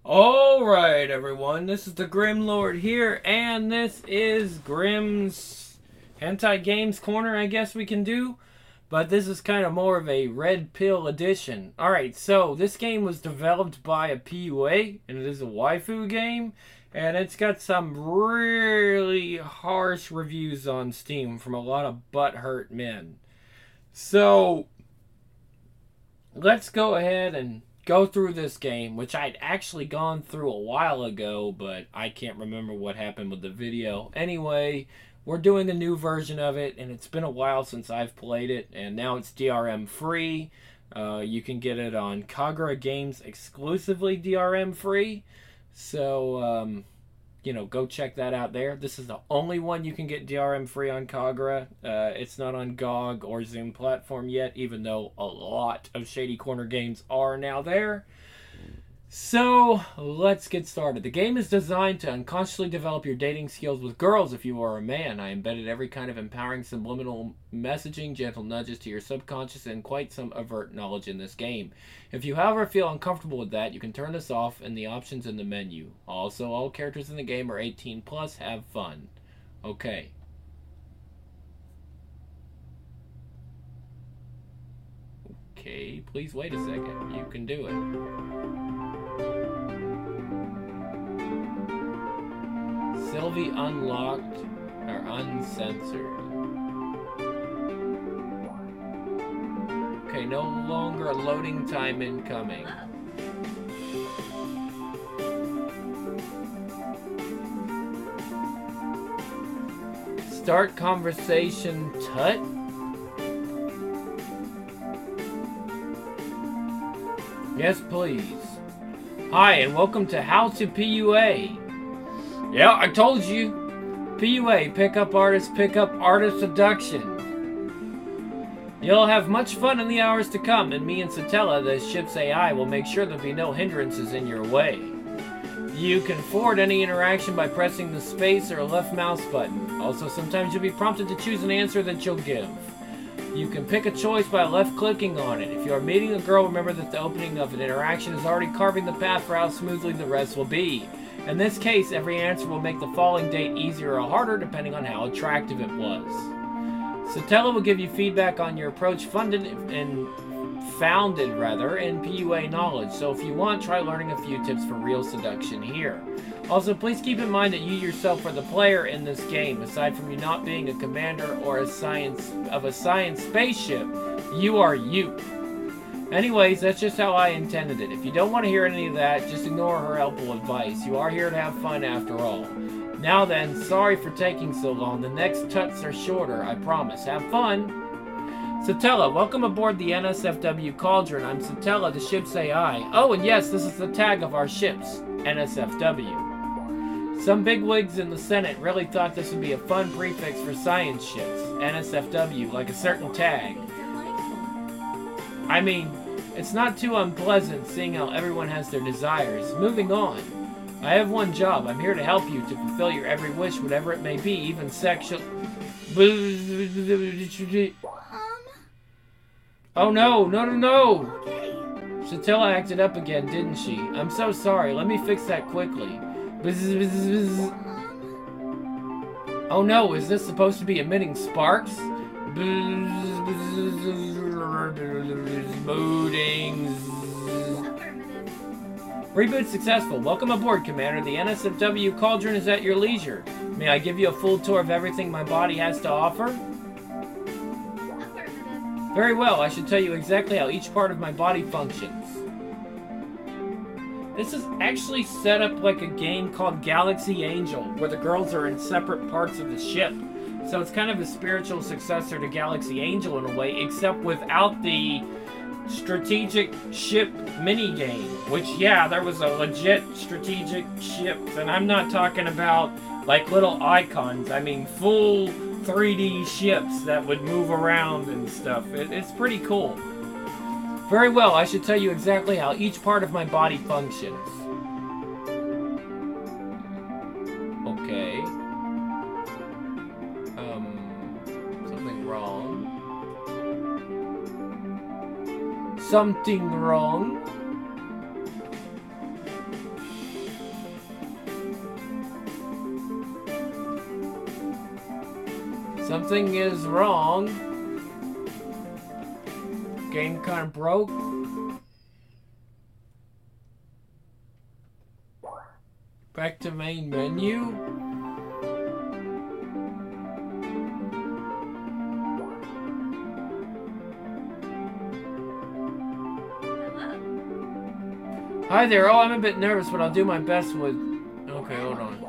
Alright, everyone, this is the Grim Lord here, and this is Grim's Hentai Games Corner, I guess we can do. But this is kind of more of a red pill edition. Alright, so this game was developed by a PUA, and it is a waifu game. And it's got some really harsh reviews on Steam from a lot of butthurt men. So, let's go ahead and go through this game, which I'd actually gone through a while ago, but I can't remember what happened with the video. Anyway, we're doing a new version of it, and it's been a while since I've played it, and now it's DRM free. You can get it on Kagura Games exclusively DRM free. So, go check that out there. This is the only one you can get DRM free on Kagura. It's not on GOG or Zoom platform yet, even though a lot of Shady Corner games are now there. So, let's get started. The game is designed to unconsciously develop your dating skills with girls if you are a man. I embedded every kind of empowering subliminal messaging, gentle nudges to your subconscious, and quite some overt knowledge in this game. If you, however, feel uncomfortable with that, you can turn this off in the options in the menu. Also, all characters in the game are 18 plus. Have fun. Okay. Okay, please wait a second. You can do it. Sylvie unlocked or uncensored. Okay, no longer a loading time incoming. Start conversation tut? Yes, please. Hi, and welcome to How to PUA. Yeah, I told you. PUA, Pickup Artist Seduction. You'll have much fun in the hours to come, and me and Satella, the ship's AI, will make sure there'll be no hindrances in your way. You can forward any interaction by pressing the space or left mouse button. Also, sometimes you'll be prompted to choose an answer that you'll give. You can pick a choice by left-clicking on it. If you are meeting a girl, remember that the opening of an interaction is already carving the path for how smoothly the rest will be. In this case, every answer will make the following date easier or harder depending on how attractive it was. Satella will give you feedback on your approach founded in PUA knowledge, so if you want, try learning a few tips for real seduction here. Also, please keep in mind that you yourself are the player in this game. Aside from you not being a commander or a science spaceship, you are you. Anyways, that's just how I intended it. If you don't want to hear any of that, just ignore her helpful advice. You are here to have fun after all. Now then, sorry for taking so long. The next tuts are shorter, I promise. Have fun! Satella, welcome aboard the NSFW Cauldron. I'm Satella, the ship's AI. Oh, and yes, this is the tag of our ships, NSFW. Some bigwigs in the Senate really thought this would be a fun prefix for science ships, NSFW, like a certain tag. I mean, it's not too unpleasant seeing how everyone has their desires. Moving on. I have one job. I'm here to help you to fulfill your every wish, whatever it may be, even sexual... Oh no, no! Okay. Satella acted up again, didn't she? I'm so sorry. Let me fix that quickly. Oh no, is this supposed to be emitting sparks? Reboot successful. Welcome aboard, Commander. The NSFW Cauldron is at your leisure. May I give you a full tour of everything my body has to offer? Very well. I should tell you exactly how each part of my body functions. This is actually set up like a game called Galaxy Angel, where the girls are in separate parts of the ship. So it's kind of a spiritual successor to Galaxy Angel in a way, except without the strategic ship minigame. Which, yeah, there was a legit strategic ship, and I'm not talking about like little icons. I mean full 3D ships that would move around and stuff. It's pretty cool. Very well, I should tell you exactly how each part of my body functions. Okay. Something wrong. Something wrong? Something is wrong. Game kind of broke. Back to main menu. Hi there. Oh, I'm a bit nervous, but I'll do my best with... Okay, hold on.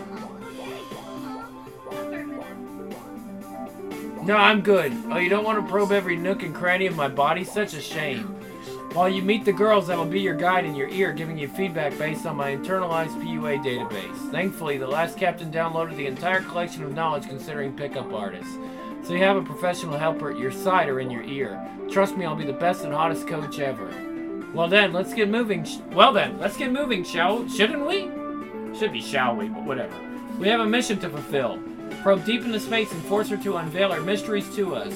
No, I'm good. Oh, you don't want to probe every nook and cranny of my body? Such a shame. While you meet the girls, I will be your guide in your ear, giving you feedback based on my internalized PUA database. Thankfully, the last captain downloaded the entire collection of knowledge considering pickup artists. So you have a professional helper at your side or in your ear. Trust me, I'll be the best and hottest coach ever. Well then, let's get moving. Shouldn't we? Should be shall we, but whatever. We have a mission to fulfill. Probe deep into space and force her to unveil her mysteries to us.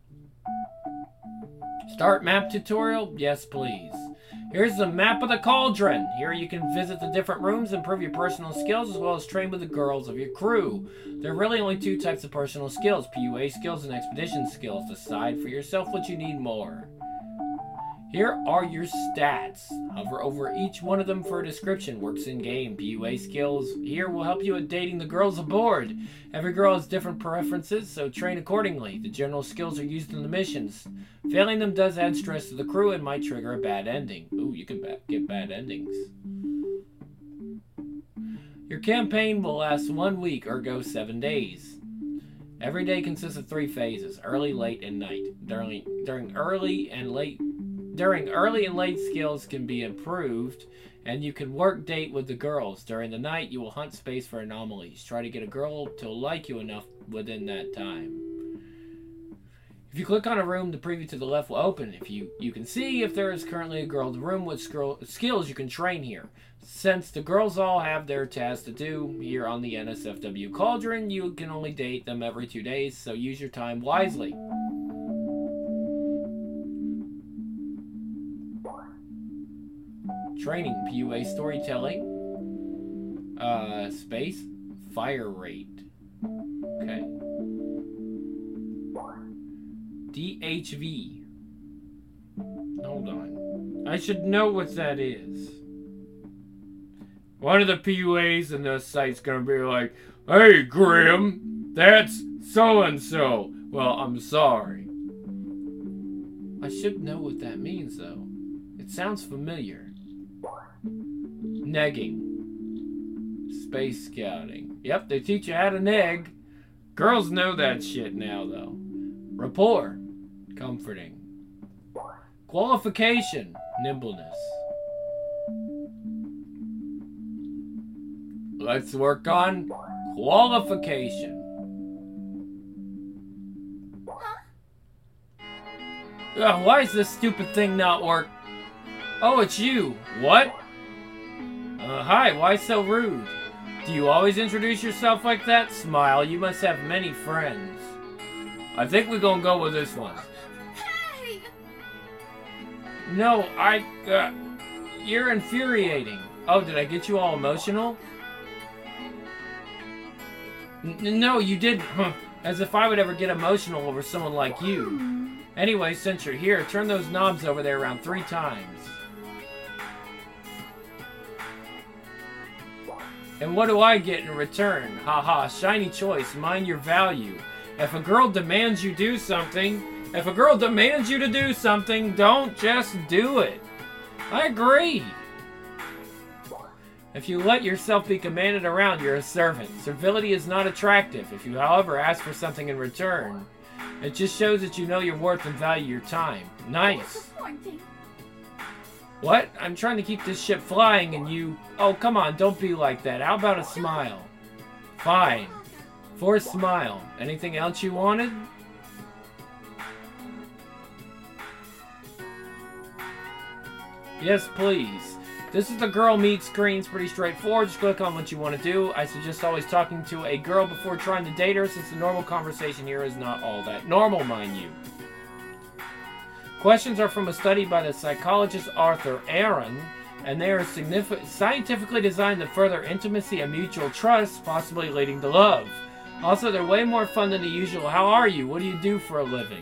Start map tutorial? Yes, please. Here's the map of the cauldron. Here you can visit the different rooms, improve your personal skills, as well as train with the girls of your crew. There are really only two types of personal skills, PUA skills and expedition skills. Decide for yourself what you need more. Here are your stats. Hover over each one of them for a description. Works in game. PUA skills here will help you at dating the girls aboard. Every girl has different preferences, so train accordingly. The general skills are used in the missions. Failing them does add stress to the crew and might trigger a bad ending. Ooh, you can get bad endings. Your campaign will last 1 week or go 7 days. Every day consists of 3 phases: early, late, and night. During early and late skills can be improved, and you can work date with the girls. During the night, you will hunt space for anomalies. Try to get a girl to like you enough within that time. If you click on a room, the preview to the left will open. If you can see if there is currently a girl in the room with skills you can train here. Since the girls all have their tasks to do here on the NSFW Cauldron, you can only date them every 2 days, so use your time wisely. Training, PUA storytelling, space, fire rate. Okay. DHV. Hold on. I should know what that is. One of the PUAs in this site's gonna be like, "Hey, Grim, that's so-and-so." Well, I'm sorry. I should know what that means, though. It sounds familiar. Negging. Space scouting. Yep, they teach you how to neg. Girls know that shit now, though. Rapport. Comforting. Qualification. Nimbleness. Let's work on qualification. Ugh, why is this stupid thing not work? Oh, it's you. What? Hi, why so rude? Do you always introduce yourself like that? Smile, you must have many friends. I think we're gonna go with this one. Hey! No, you're infuriating. Oh, did I get you all emotional? No, you didn't. As if I would ever get emotional over someone like you. Anyway, since you're here, turn those knobs over there around 3 times. And what do I get in return? Haha, shiny choice, mind your value. If a girl demands you do something, don't just do it. I agree. If you let yourself be commanded around, you're a servant. Servility is not attractive. If you, however, ask for something in return, it just shows that you know your worth and value your time. Nice. What? I'm trying to keep this ship flying and you... Oh, come on, don't be like that. How about a smile? Fine. For a smile. Anything else you wanted? Yes, please. This is the girl meet screen. It's pretty straightforward. Just click on what you want to do. I suggest always talking to a girl before trying to date her, since the normal conversation here is not all that normal, mind you. Questions are from a study by the psychologist Arthur Aaron, and they are scientifically designed to further intimacy and mutual trust, possibly leading to love. Also, they're way more fun than the usual. How are you? What do you do for a living?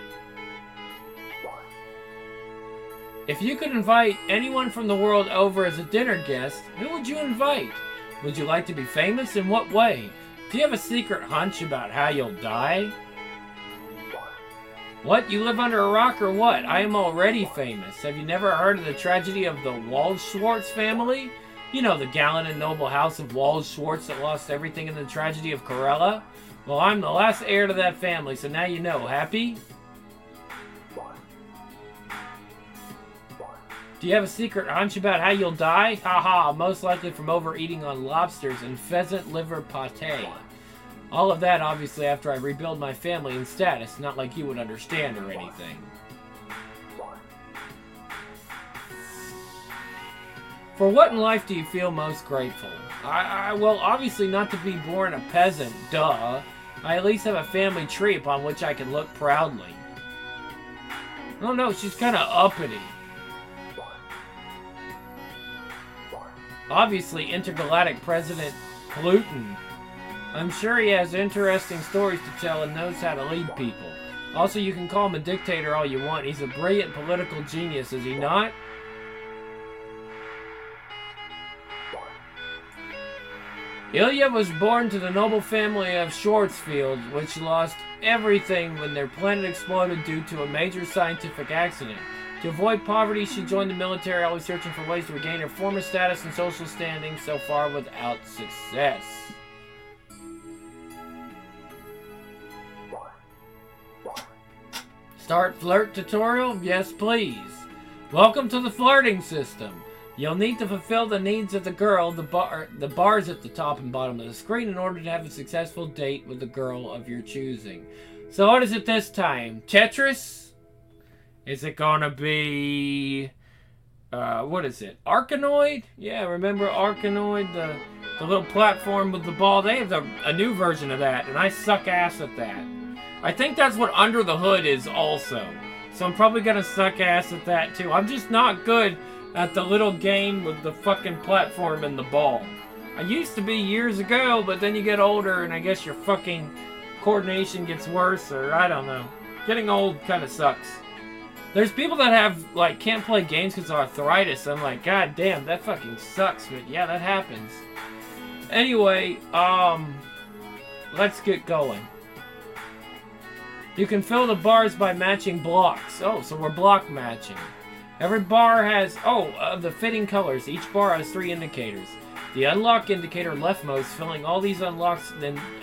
If you could invite anyone from the world over as a dinner guest, who would you invite? Would you like to be famous? In what way? Do you have a secret hunch about how you'll die? What? You live under a rock or what? I am already famous. Have you never heard of the tragedy of the Waldschwartz family? You know, the gallant and noble house of Waldschwartz that lost everything in the tragedy of Corella? Well, I'm the last heir to that family, so now you know. Happy? Do you have a secret hunch about how you'll die? Haha, most likely from overeating on lobsters and pheasant liver pate. All of that, obviously, after I rebuild my family and status, not like you would understand or anything. For what in life do you feel most grateful? Well, obviously not to be born a peasant, duh. I at least have a family tree upon which I can look proudly. Oh no, she's kind of uppity. Obviously, intergalactic President Pluton. I'm sure he has interesting stories to tell and knows how to lead people. Also, you can call him a dictator all you want. He's a brilliant political genius, is he not? Ilya was born to the noble family of Schwarzfield, which lost everything when their planet exploded due to a major scientific accident. To avoid poverty, she joined the military, always searching for ways to regain her former status and social standing, so far without success. Start flirt tutorial? Yes, please. Welcome to the flirting system. You'll need to fulfill the needs of the girl, the bars at the top and bottom of the screen, in order to have a successful date with the girl of your choosing. So what is it this time? Tetris? Is it gonna be... what is it? Arkanoid? Yeah, remember Arkanoid? The little platform with the ball? They have a new version of that, and I suck ass at that. I think that's what Under the Hood is also. So I'm probably gonna suck ass at that too. I'm just not good at the little game with the fucking platform and the ball. I used to be years ago, but then you get older and I guess your fucking coordination gets worse, or I don't know. Getting old kind of sucks. There's people that have, like, can't play games because of arthritis. I'm like, god damn, that fucking sucks, but yeah, that happens. Anyway, let's get going. You can fill the bars by matching blocks. Oh, so we're block matching. Every bar has, the fitting colors. Each bar has 3 indicators. The unlock indicator leftmost, filling all these unlocks,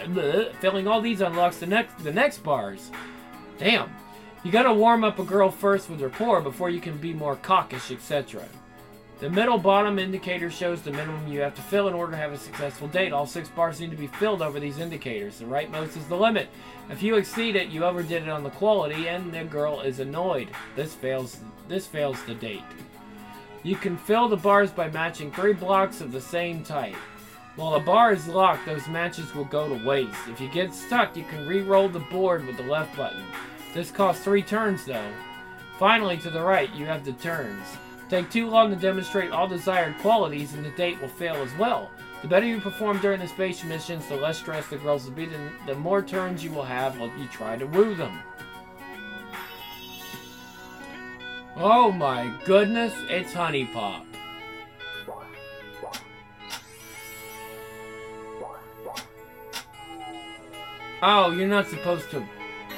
the next bars. Damn. You gotta warm up a girl first with rapport before you can be more cockish, etc. The middle bottom indicator shows the minimum you have to fill in order to have a successful date. All 6 bars need to be filled over these indicators. The rightmost is the limit. If you exceed it, you overdid it on the quality, and the girl is annoyed. This fails the date. You can fill the bars by matching 3 blocks of the same type. While a bar is locked, those matches will go to waste. If you get stuck, you can re-roll the board with the left button. This costs 3 turns though. Finally, to the right, you have the turns. Take too long to demonstrate all desired qualities and the date will fail as well. The better you perform during the space missions, the less stressed the girls will be, the more turns you will have while you try to woo them. Oh my goodness, it's Honey Pop. Oh, you're not supposed to...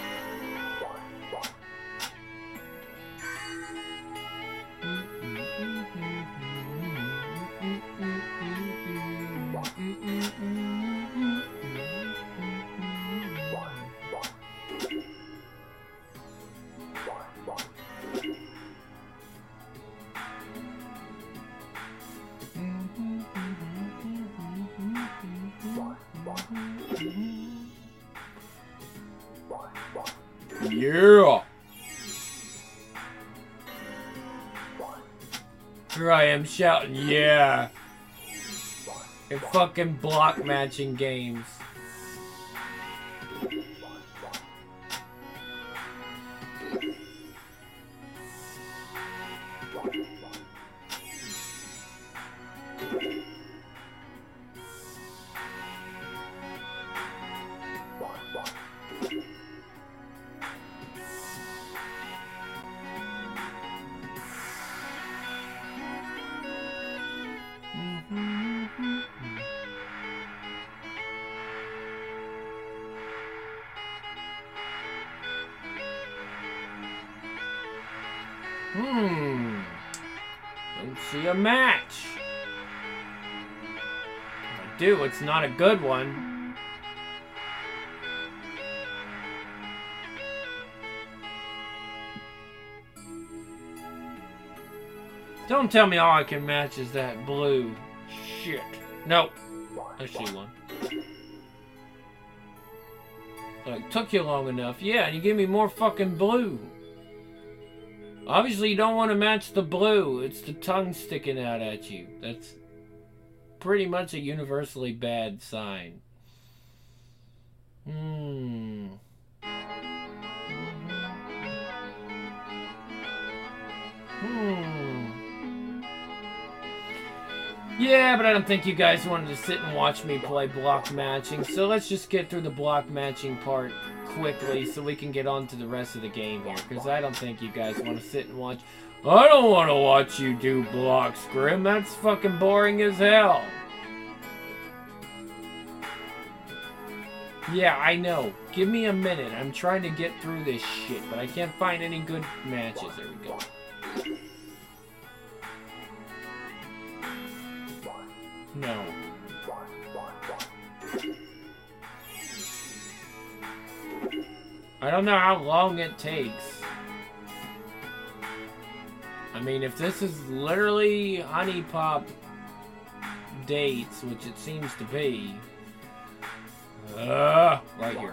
Yeah! Here I am shouting, yeah! In fucking block matching games. Don't see a match. If I do, it's not a good one. Don't tell me all I can match is that blue. Shit. No. I see one. It took you long enough. Yeah, and you give me more fucking blue. Obviously, you don't want to match the blue. It's the tongue sticking out at you. That's pretty much a universally bad sign. Yeah, but I don't think you guys wanted to sit and watch me play block matching, so let's just get through the block matching part quickly so we can get on to the rest of the game here, because I don't think you guys want to sit and watch. I don't want to watch you do blocks, Grim. That's fucking boring as hell. Yeah, I know. Give me a minute. I'm trying to get through this shit, but I can't find any good matches. There we go. No. I don't know how long it takes. I mean, if this is literally Honey Pop dates, which it seems to be. Right here.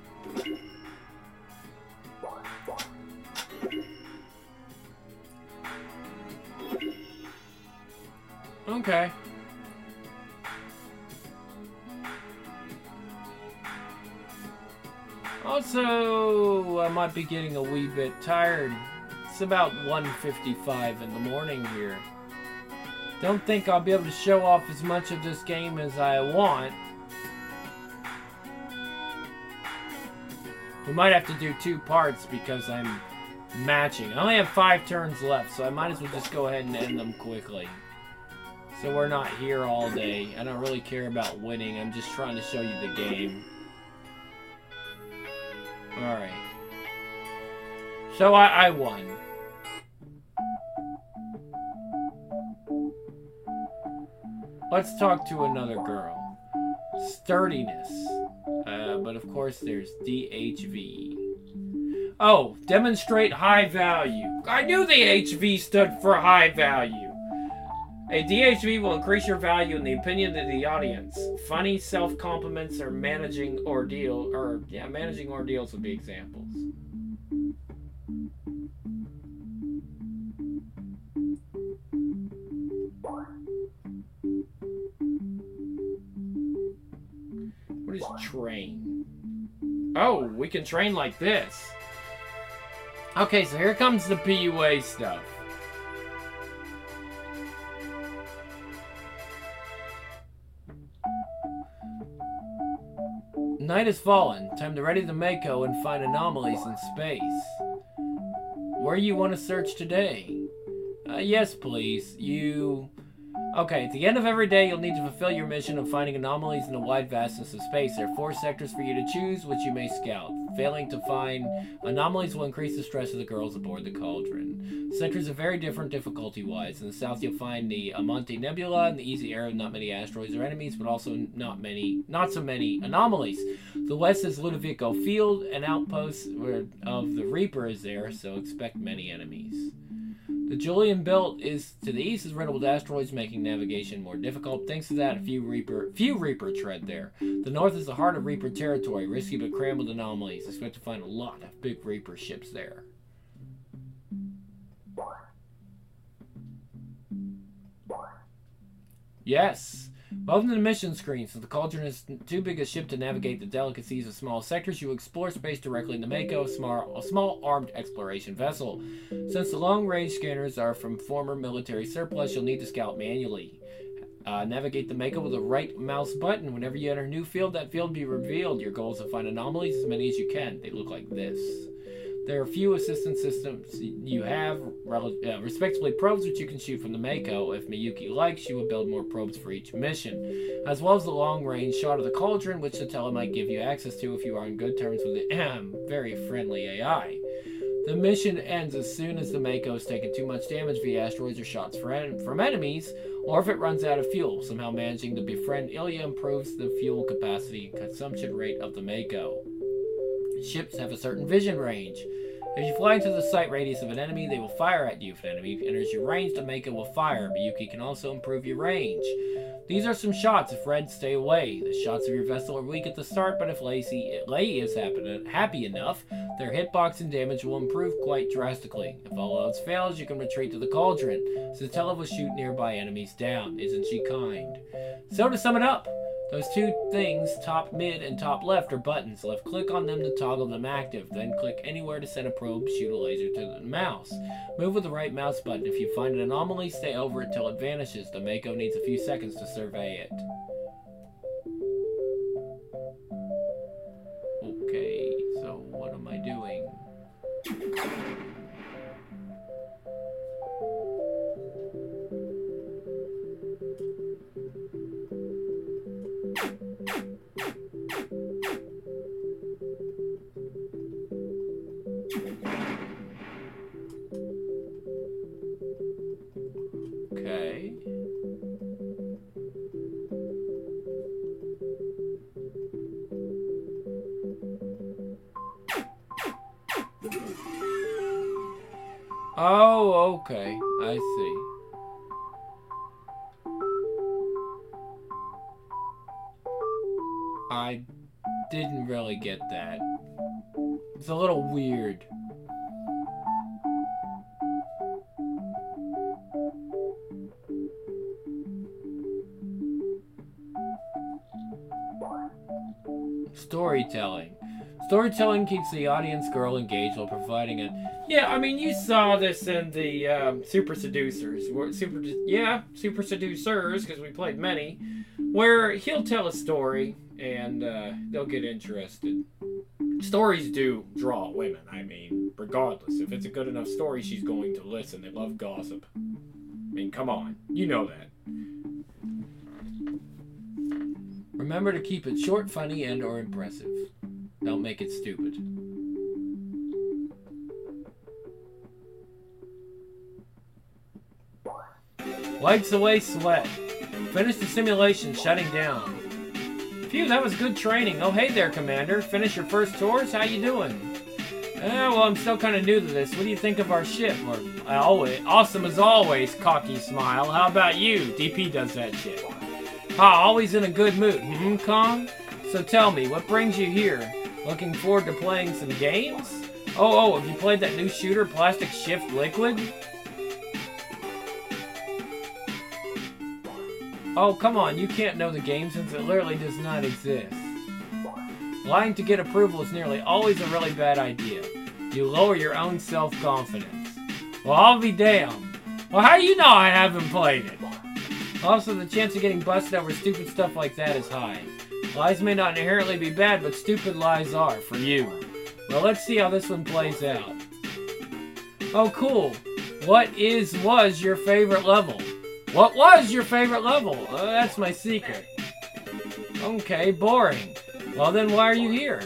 Okay. Also, I might be getting a wee bit tired. It's about 1:55 in the morning here. Don't think I'll be able to show off as much of this game as I want. We might have to do 2 parts because I'm matching. I only have 5 turns left, so I might as well just go ahead and end them quickly. So we're not here all day. I don't really care about winning. I'm just trying to show you the game. Alright. So I won. Let's talk to another girl. Sturdiness. But of course there's DHV. Oh, demonstrate high value. I knew the HV stood for high value. A DHV will increase your value in the opinion of the audience. Funny self-compliments or managing ordeals would be examples. What is train? Oh, we can train like this. Okay, so here comes the PUA stuff. Night has fallen. Time to ready the Mako and find anomalies in space. Where you want to search today? Yes, please. Okay, at the end of every day, you'll need to fulfill your mission of finding anomalies in the wide vastness of space. There are 4 sectors for you to choose, which you may scout. Failing to find anomalies will increase the stress of the girls aboard the Cauldron. Sectors are very different difficulty-wise. In the south, you'll find the Amante Nebula. In the easy area, not many asteroids or enemies, but also not so many anomalies. The west is Ludovico Field. An outpost of the Reaper is there, so expect many enemies. The Julian Belt is to the east is riddled with asteroids, making navigation more difficult. Thanks to that, few Reaper tread there. The north is the heart of Reaper territory, risky but crammed with anomalies. Expect to find a lot of big Reaper ships there. Yes. Welcome to the mission screen. Since the Cauldron is too big a ship to navigate the delicacies of small sectors, you explore space directly in the Mako, a small armed exploration vessel. Since the long-range scanners are from former military surplus, you'll need to scout manually. Navigate the Mako with the right mouse button. Whenever you enter a new field, that field will be revealed. Your goal is to find anomalies, as many as you can. They look like this. There are a few assistance systems you have, respectively probes which you can shoot from the Mako. If Miyuki likes, she will build more probes for each mission, as well as the long-range shot of the Cauldron, which the Tele might give you access to if you are on good terms with the very friendly AI. The mission ends as soon as the Mako has taken too much damage via asteroids or shots from enemies, or if it runs out of fuel. Somehow managing to befriend Ilya improves the fuel capacity and consumption rate of the Mako. Ships have a certain vision range. If you fly into the sight radius of an enemy, they will fire at you. If an enemy enters your range, the Mako will fire. Miyuki can also improve your range. These are some shots. If red, stay away. The shots of your vessel are weak at the start, but if Lei is happy enough, their hitbox and damage will improve quite drastically. If all else fails, you can retreat to the Cauldron. Satella will shoot nearby enemies down. Isn't she kind? So to sum it up, those two things, top mid and top left, are buttons. Left click on them to toggle them active. Then click anywhere to send a probe, shoot a laser to the mouse. Move with the right mouse button. If you find an anomaly, stay over it till it vanishes. The Mako needs a few seconds to survey it. Okay, so what am I doing? Okay. Oh, okay. I see. I didn't really get that. It's a little weird. Storytelling. Storytelling keeps the audience girl engaged while providing it. Yeah, I mean, you saw this in the Super Seducers. Super Seducers, because we played many, where he'll tell a story and they'll get interested. Stories do draw women, I mean, regardless. If it's a good enough story, she's going to listen. They love gossip. I mean, come on. You know that. Remember to keep it short, funny, and or impressive. Don't make it stupid. Wipes away sweat. Finish the simulation, shutting down. Phew, that was good training. Oh, hey there, Commander. Finish your first tours? How you doing? Well, I'm still kind of new to this. What do you think of our ship? Or, awesome as always, cocky smile. How about you? DP does that shit. Always in a good mood. Kong? So tell me, what brings you here? Looking forward to playing some games? Oh, have you played that new shooter, Plastic Shift Liquid? Oh, come on, you can't know the game since it literally does not exist. Lying to get approval is nearly always a really bad idea. You lower your own self-confidence. Well, I'll be damned. Well, how do you know I haven't played it? Also, the chance of getting busted over stupid stuff like that is high. Lies may not inherently be bad, but stupid lies are, for you. Well, let's see how this one plays out. Oh, cool. What was your favorite level? What was your favorite level? That's my secret. Okay, boring. Well, then why are you here?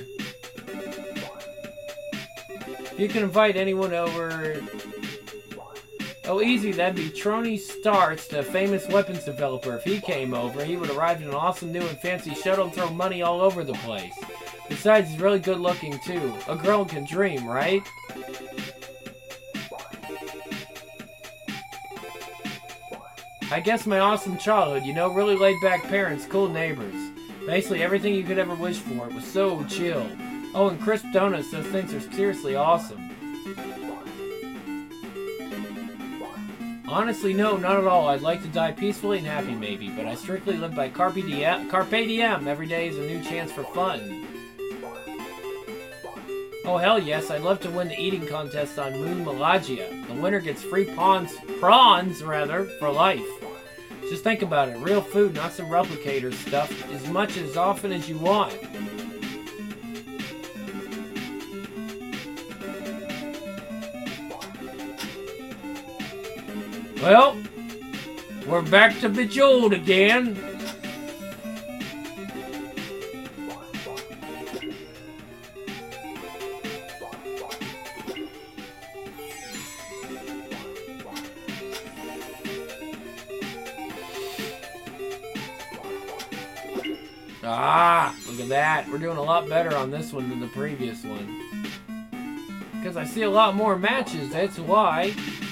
You can invite anyone over. Oh, easy, that'd be Trony Starks, the famous weapons developer. If he came over, he would arrive in an awesome new and fancy shuttle and throw money all over the place. Besides, he's really good looking, too. A girl can dream, right? I guess my awesome childhood, you know, really laid-back parents, cool neighbors. Basically, everything you could ever wish for. It was so chill. Oh, and crisp donuts, those things are seriously awesome. Honestly, no, not at all. I'd like to die peacefully and happy, maybe, but I strictly live by Carpe diem. Every day is a new chance for fun. Oh, hell yes, I'd love to win the eating contest on Moon Malagia. The winner gets free prawns, for life. Just think about it. Real food, not some replicator stuff, as much as often as you want. Well, we're back to Bejeweled again. Ah, look at that. We're doing a lot better on this one than the previous one. Because I see a lot more matches, that's why.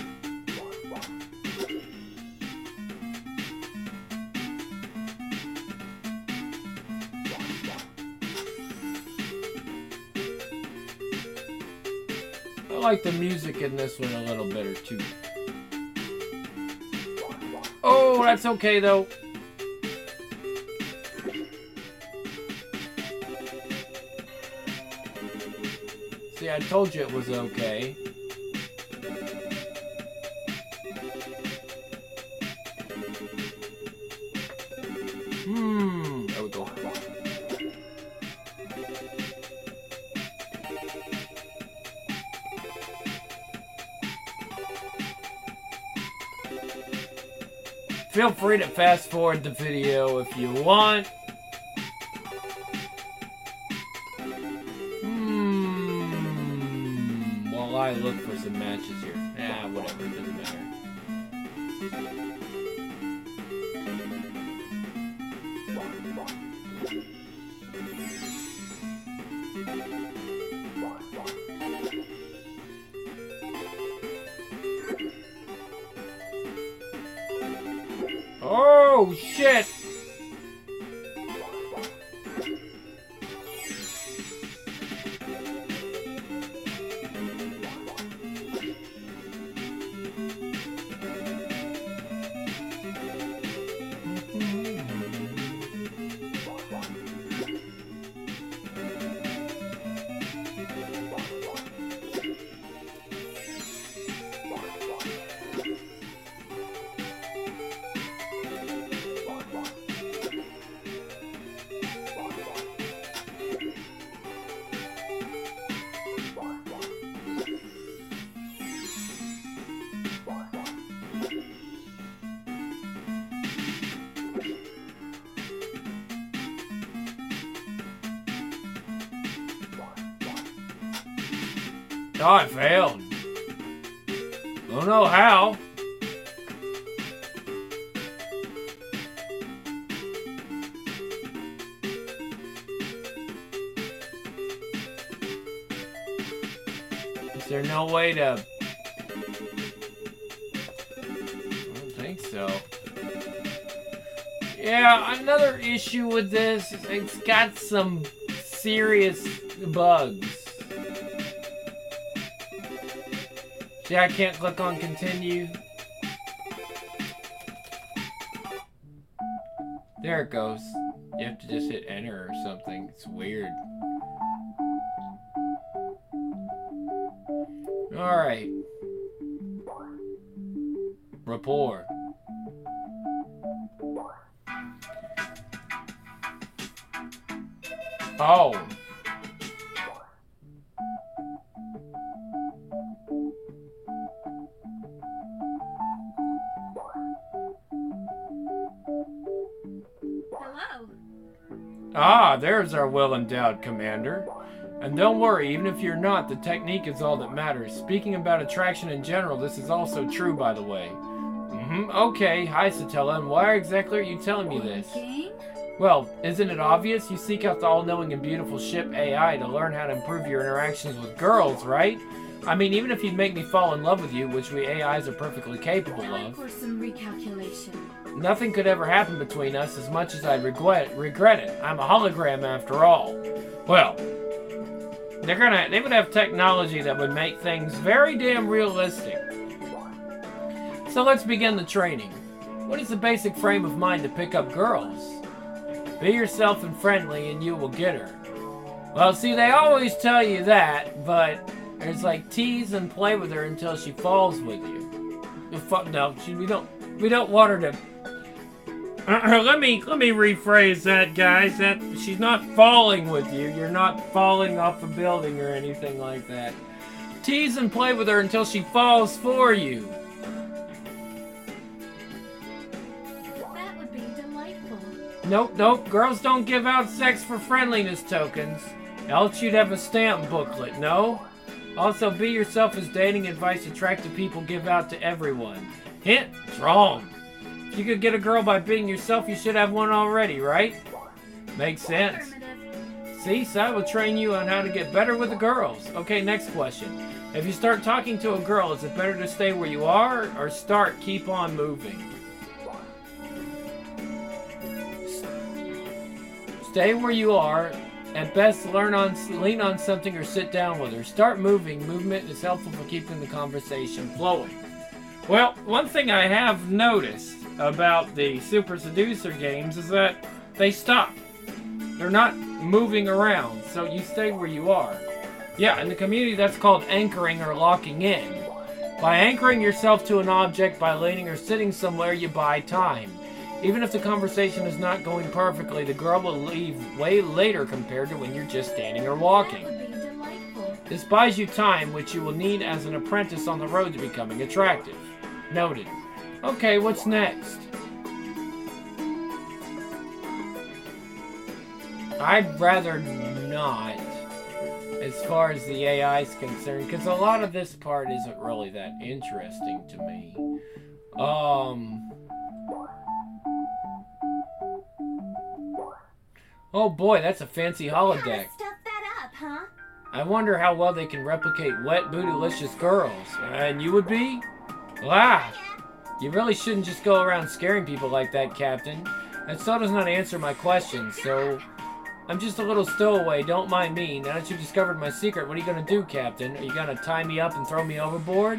I like the music in this one a little better too. Oh, that's okay though. See, I told you it was okay. There we go. Feel free to fast forward the video if you want. While I look for some matches here. Whatever, it doesn't matter. Oh, shit! Oh, I failed. Don't know how. Is there no way to... I don't think so. Yeah, another issue with this is it's got some serious bugs. See, I can't click on continue. There it goes. You have to just hit enter or something. It's weird. Alright. Rapport. Oh. Ah, there's our well-endowed commander. And don't worry, even if you're not, the technique is all that matters. Speaking about attraction in general, this is also true, by the way. Okay, hi Satella, and why exactly are you telling me this? Well, isn't it obvious? You seek out the all-knowing and beautiful ship AI to learn how to improve your interactions with girls, right? I mean, even if you'd make me fall in love with you, which we AIs are perfectly capable of. For some recalculation. Nothing could ever happen between us as much as I'd regret it. I'm a hologram after all. Well, they would have technology that would make things very damn realistic. So let's begin the training. What is the basic frame of mind to pick up girls? Be yourself and friendly and you will get her. Well, see, they always tell you that, but there's like tease and play with her until she falls with you. No, we don't want her to... Let me rephrase that, guys. That she's not falling with you. You're not falling off a building or anything like that. Tease and play with her until she falls for you. That would be delightful. Nope. Girls don't give out sex for friendliness tokens. Else you'd have a stamp booklet, no? Also, be yourself as dating advice attractive people give out to everyone. Hint, it's wrong. If you could get a girl by being yourself, you should have one already, right? Makes sense. Affirmative. See, Sai will train you on how to get better with the girls. Okay, next question. If you start talking to a girl, is it better to stay where you are or keep on moving? Stay where you are. At best, lean on something or sit down with her. Start moving. Movement is helpful for keeping the conversation flowing. Well, one thing I have noticed about the Super Seducer games is that they stop. They're not moving around, so you stay where you are. Yeah, in the community that's called anchoring or locking in. By anchoring yourself to an object by leaning or sitting somewhere, you buy time. Even if the conversation is not going perfectly, the girl will leave way later compared to when you're just standing or walking. That would be delightful. This buys you time, which you will need as an apprentice on the road to becoming attractive. Noted. Okay, what's next? I'd rather not, as far as the AI is concerned, because a lot of this part isn't really that interesting to me. Oh boy, that's a fancy How to holodeck. stuff that up, huh? I wonder how well they can replicate wet, bootylicious girls. And you would be? Ah! You really shouldn't just go around scaring people like that, Captain. That still does not answer my question, so... I'm just a little stowaway, don't mind me. Now that you've discovered my secret, what are you gonna do, Captain? Are you gonna tie me up and throw me overboard?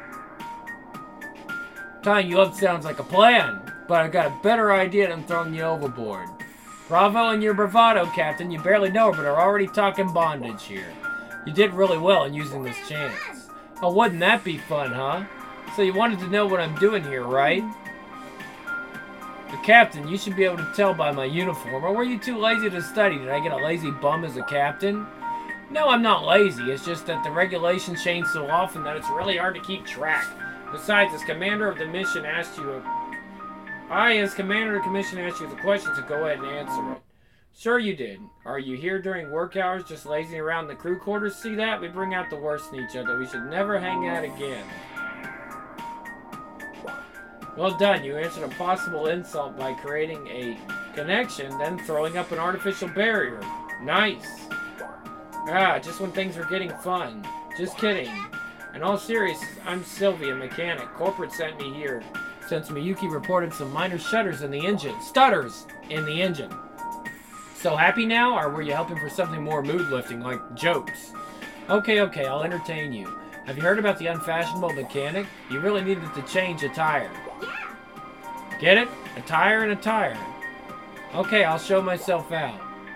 Tying you up sounds like a plan, but I've got a better idea than throwing you overboard. Bravo on your bravado, Captain. You barely know her, but are already talking bondage here. You did really well in using this chance. Oh, wouldn't that be fun, huh? So you wanted to know what I'm doing here, right? The captain, you should be able to tell by my uniform. Or were you too lazy to study? Did I get a lazy bum as a captain? No, I'm not lazy. It's just that the regulations change so often that it's really hard to keep track. Besides, as commander of the mission asked you... as commander of the commission asked you the question, so go ahead and answer it. Sure you did. Are you here during work hours just lazing around the crew quarters? See that? We bring out the worst in each other. We should never hang out again. Well done. You answered a possible insult by creating a connection, then throwing up an artificial barrier. Nice. Just when things were getting fun. Just kidding. In all seriousness, I'm Sylvia, mechanic. Corporate sent me here since Miyuki reported some minor stutters in the engine. So happy now, or were you helping for something more mood-lifting, like jokes? Okay, I'll entertain you. Have you heard about the unfashionable mechanic? You really needed to change a tire. Get it? A tire and a tire. Okay, I'll show myself out.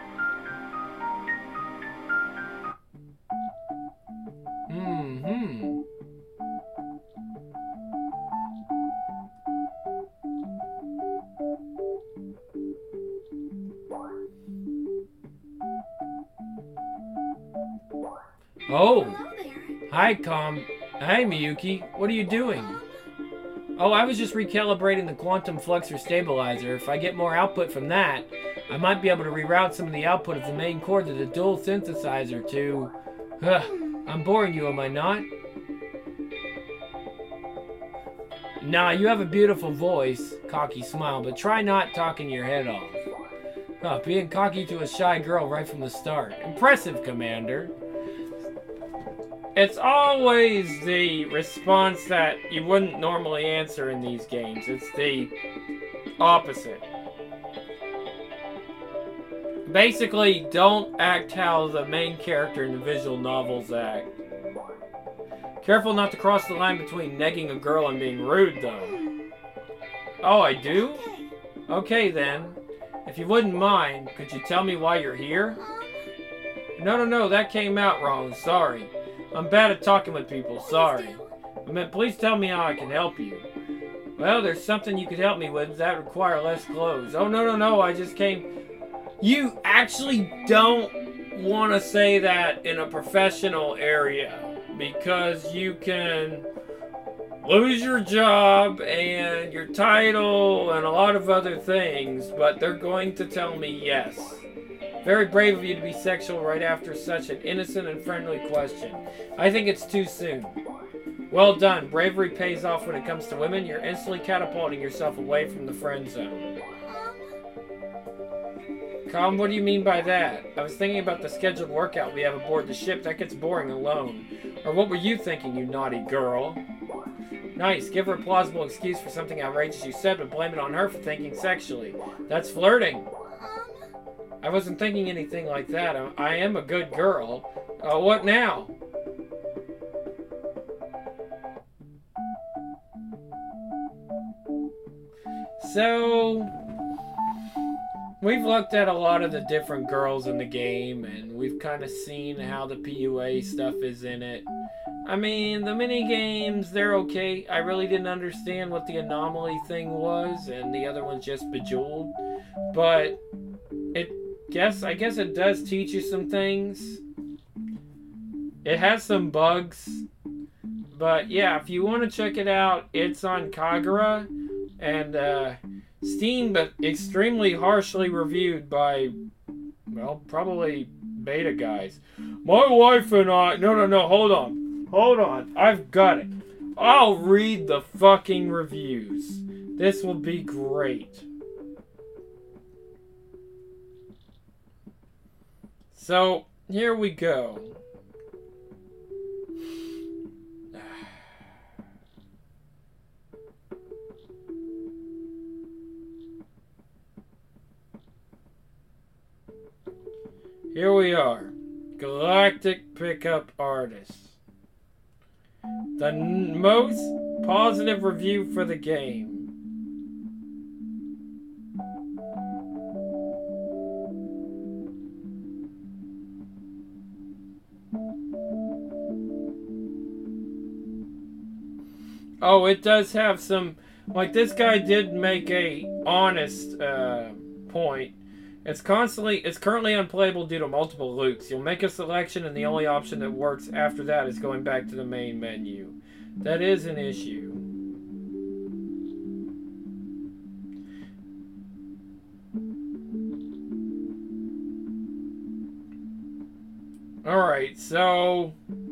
Oh! Hello there. Hi, Hi, Miyuki. What are you doing? Oh, I was just recalibrating the quantum fluxor stabilizer. If I get more output from that, I might be able to reroute some of the output of the main core to the dual synthesizer to... I'm boring you, am I not? Nah, you have a beautiful voice, cocky smile, but try not talking your head off. Being cocky to a shy girl right from the start. Impressive, Commander. It's always the response that you wouldn't normally answer in these games. It's the opposite. Basically, don't act how the main character in the visual novels act. Careful not to cross the line between negging a girl and being rude, though. Oh, I do? Okay, then. If you wouldn't mind, could you tell me why you're here? No, that came out wrong. Sorry. I'm bad at talking with people, sorry. I meant, please tell me how I can help you. Well, there's something you could help me with that require less clothes. Oh, no, I just came... You actually don't want to say that in a professional area, because you can lose your job and your title and a lot of other things, but they're going to tell me yes. Very brave of you to be sexual right after such an innocent and friendly question. I think it's too soon. Well done. Bravery pays off when it comes to women. You're instantly catapulting yourself away from the friend zone. Colin, what do you mean by that? I was thinking about the scheduled workout we have aboard the ship. That gets boring alone. Or what were you thinking, you naughty girl? Nice. Give her a plausible excuse for something outrageous you said, but blame it on her for thinking sexually. That's flirting. I wasn't thinking anything like that. I am a good girl. What now? So, we've looked at a lot of the different girls in the game, and we've kind of seen how the PUA stuff is in it. I mean, the mini games, they're okay. I really didn't understand what the anomaly thing was, and the other one's just Bejeweled. But I guess it does teach you some things. It has some bugs. But yeah, if you want to check it out, it's on Kagura and Steam, but extremely harshly reviewed by, well, probably beta guys. My wife and I... No, hold on. I've got it. I'll read the fucking reviews. This will be great. So, here we go. Here we are. Galactic Pickup Artist. The most positive review for the game. Oh, it does have some... Like, this guy did make a honest point. It's currently unplayable due to multiple loops. You'll make a selection and the only option that works after that is going back to the main menu. That is an issue. Alright, so...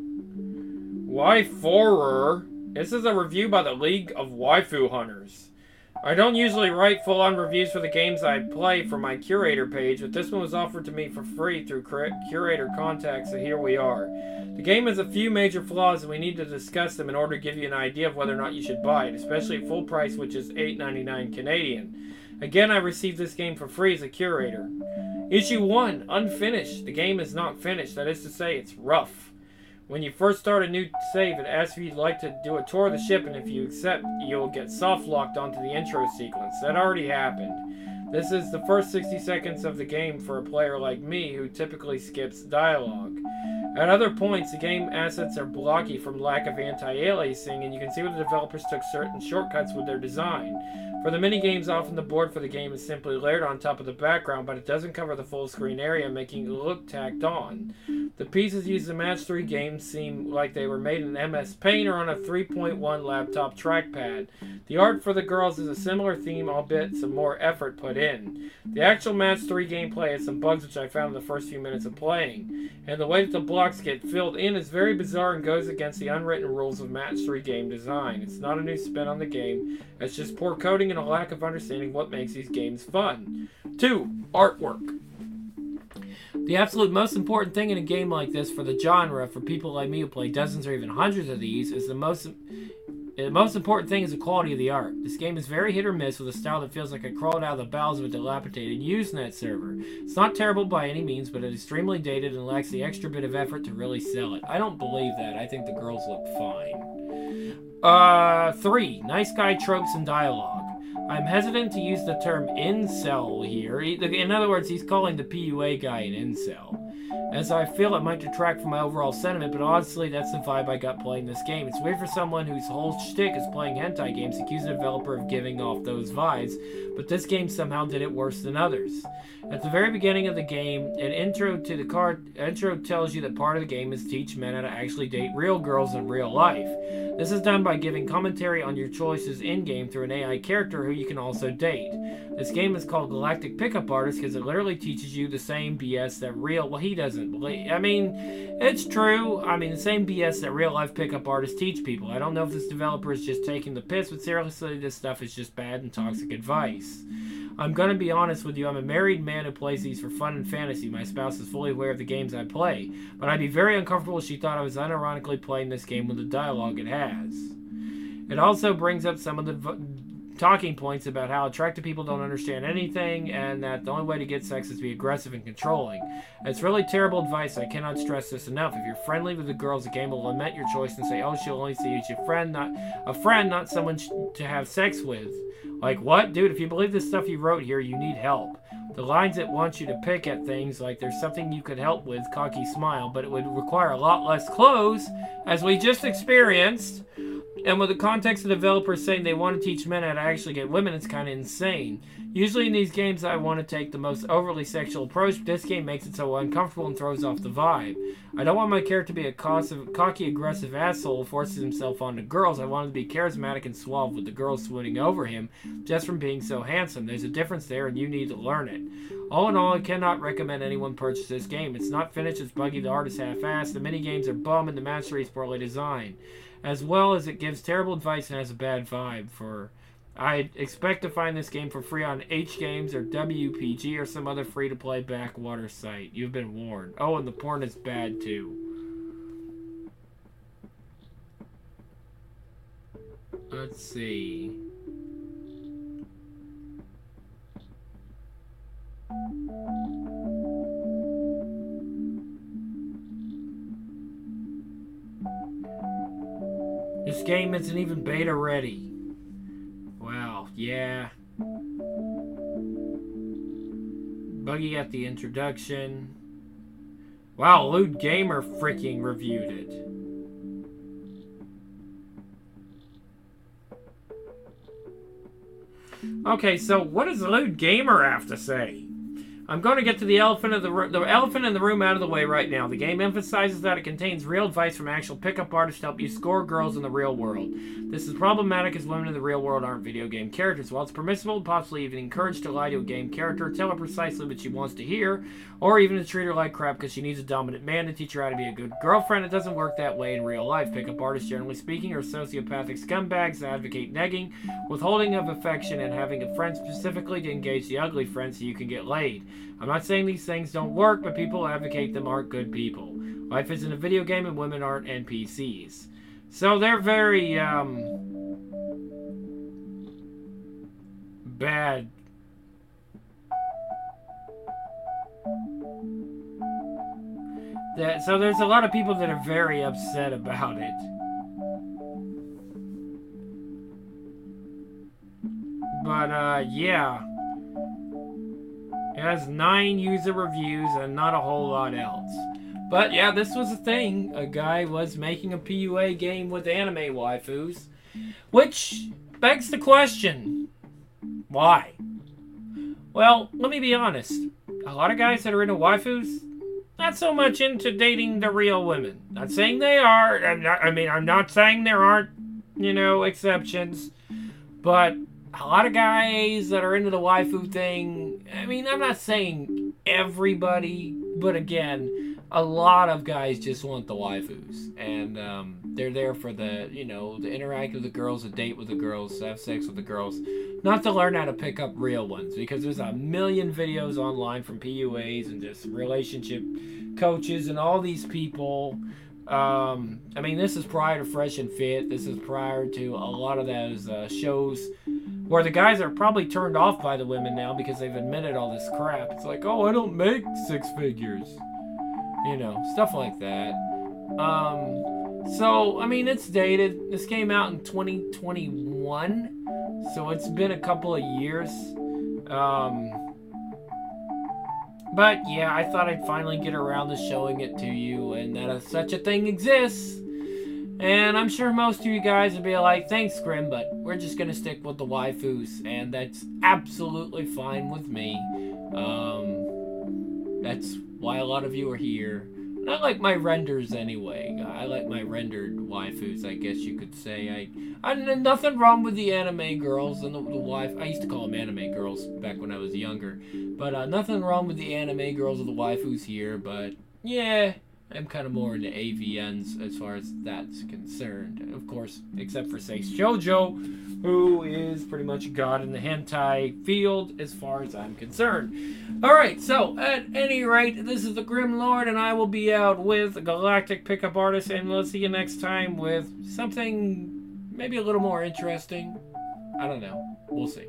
Waiforer. This is a review by the League of Waifu Hunters. I don't usually write full-on reviews for the games I play for my curator page, but this one was offered to me for free through curator contacts, so here we are. The game has a few major flaws, and we need to discuss them in order to give you an idea of whether or not you should buy it, especially at full price, which is $8.99 Canadian. Again, I received this game for free as a curator. Issue 1, unfinished. The game is not finished, that is to say, it's rough. When you first start a new save, it asks if you'd like to do a tour of the ship, and if you accept, you'll get soft-locked onto the intro sequence. That already happened. This is the first 60 seconds of the game for a player like me, who typically skips dialogue. At other points, the game assets are blocky from lack of anti-aliasing, and you can see where the developers took certain shortcuts with their design. For the minigames, often the board for the game is simply layered on top of the background, but it doesn't cover the full screen area, making it look tacked on. The pieces used in Match 3 games seem like they were made in MS Paint or on a 3.1 laptop trackpad. The art for the girls is a similar theme, albeit some more effort put in. The actual Match 3 gameplay has some bugs which I found in the first few minutes of playing, and the way that the blocks get filled in is very bizarre and goes against the unwritten rules of Match 3 game design. It's not a new spin on the game, it's just poor coding and a lack of understanding what makes these games fun. 2. Artwork. The absolute most important thing in a game like this for the genre, for people like me who play dozens or even hundreds of these, is the most important thing is the quality of the art. This game is very hit or miss with a style that feels like it crawled out of the bowels of a dilapidated Usenet server. It's not terrible by any means, but it's extremely dated and lacks the extra bit of effort to really sell it. I don't believe that. I think the girls look fine. 3. Nice guy tropes and dialogue. I'm hesitant to use the term incel here. In other words, he's calling the PUA guy an incel, as I feel it might detract from my overall sentiment, but honestly, that's the vibe I got playing this game. It's weird for someone whose whole shtick is playing hentai games to accuse a developer of giving off those vibes, but this game somehow did it worse than others. At the very beginning of the game, an intro tells you that part of the game is to teach men how to actually date real girls in real life. This is done by giving commentary on your choices in-game through an AI character who you can also date. This game is called Galactic Pickup Artist because it literally teaches you the same BS that real... Well, he doesn't believe. I mean, it's true. I mean, the same BS that real-life pickup artists teach people. I don't know if this developer is just taking the piss, but seriously, this stuff is just bad and toxic advice. I'm going to be honest with you. I'm a married man who plays these for fun and fantasy. My spouse is fully aware of the games I play, but I'd be very uncomfortable if she thought I was unironically playing this game with the dialogue it has. It also brings up some of the talking points about how attractive people don't understand anything and that the only way to get sex is to be aggressive and controlling. It's really terrible advice. I cannot stress this enough. If you're friendly with the girls, the game will lament your choice and say, oh, she'll only see you as your friend, not someone to have sex with. Like, what? Dude, if you believe this stuff you wrote here, you need help. The lines that want you to pick at things like there's something you could help with, cocky smile, but it would require a lot less clothes, as we just experienced. And with the context of developers saying they want to teach men how to actually get women, it's kind of insane. Usually in these games, I want to take the most overly sexual approach, but this game makes it so uncomfortable and throws off the vibe. I don't want my character to be a cocky, aggressive asshole who forces himself onto girls. I want him to be charismatic and suave with the girls swooning over him just from being so handsome. There's a difference there, and you need to learn it. All in all, I cannot recommend anyone purchase this game. It's not finished, it's buggy, the art is half-assed, the mini-games are bum, and the mastery is poorly designed. As well as it gives terrible advice and has a bad vibe. I expect to find this game for free on H Games or WPG or some other free-to-play backwater site. You've been warned. Oh, and the porn is bad too. Let's see. This game isn't even beta ready. Wow, yeah. Buggy at the introduction. Wow, Lewd Gamer freaking reviewed it. Okay, so what does Lewd Gamer have to say? I'm going to get to the elephant in the room out of the way right now. The game emphasizes that it contains real advice from actual pickup artists to help you score girls in the real world. This is problematic as women in the real world aren't video game characters. While it's permissible, possibly even encouraged to lie to a game character, tell her precisely what she wants to hear, or even to treat her like crap because she needs a dominant man to teach her how to be a good girlfriend, it doesn't work that way in real life. Pickup artists, generally speaking, are sociopathic scumbags that advocate negging, withholding of affection, and having a friend specifically to engage the ugly friend so you can get laid. I'm not saying these things don't work, but people who advocate them aren't good people. Life isn't a video game and women aren't NPCs. So they're very, bad. So there's a lot of people that are very upset about it. But, yeah. It has 9 user reviews and not a whole lot else. But yeah, this was a thing. A guy was making a PUA game with anime waifus. Which begs the question, why? Well, let me be honest. A lot of guys that are into waifus, not so much into dating the real women. Not saying they are. I'm not saying there aren't, exceptions. But a lot of guys that are into the waifu thing, I'm not saying everybody, but again, a lot of guys just want the waifus. And they're there for the, to interact with the girls, to date with the girls, to have sex with the girls. Not to learn how to pick up real ones. Because there's a million videos online from PUAs and just relationship coaches and all these people. This is prior to Fresh and Fit. This is prior to a lot of those shows where the guys are probably turned off by the women now because they've admitted all this crap. It's like, oh, I don't make 6 figures. Stuff like that. It's dated. This came out in 2021. So it's been a couple of years. But yeah, I thought I'd finally get around to showing it to you and that such a thing exists. And I'm sure most of you guys would be like, thanks, Grim, but we're just going to stick with the waifus. And that's absolutely fine with me. That's why a lot of you are here. And I like my renders anyway. I like my rendered waifus, I guess you could say. Nothing wrong with the anime girls and the wife. I used to call them anime girls back when I was younger. But nothing wrong with the anime girls or the waifus here. But Yeah, I'm kind of more into AVNs as far as that's concerned. Of course, except for, say, Shoujo, who is pretty much a god in the hentai field as far as I'm concerned. Alright, so, at any rate, this is the Grim Lord, and I will be out with Galactic Pickup Artist, and we'll see you next time with something maybe a little more interesting. I don't know. We'll see.